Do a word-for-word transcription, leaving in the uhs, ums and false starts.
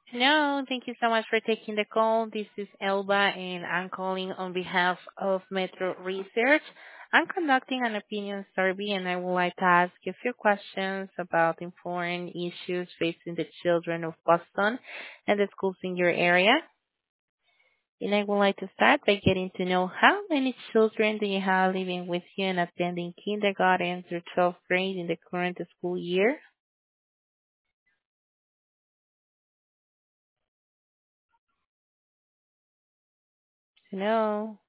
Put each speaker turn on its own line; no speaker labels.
No, thank you so much for taking the call. This is Elba, and I'm calling on behalf of Metro Research. I'm conducting an opinion survey, and I would like to ask you a few questions about important issues facing the children of Boston and the schools in your area. And I would like to start by getting to know how many children do you have living with you and attending kindergarten through twelfth grade in the current school year? No.